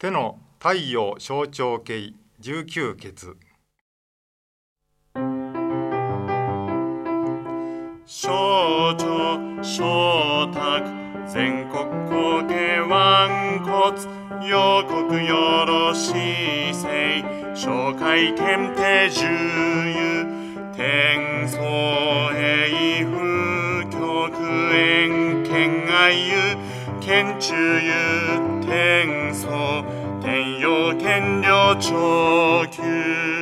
手の太陽象徴形19節。 象徴承諾全国公家腕骨予告よろしいせい紹介検定重油天相永不極縁県外油県中油天相天陽県領長級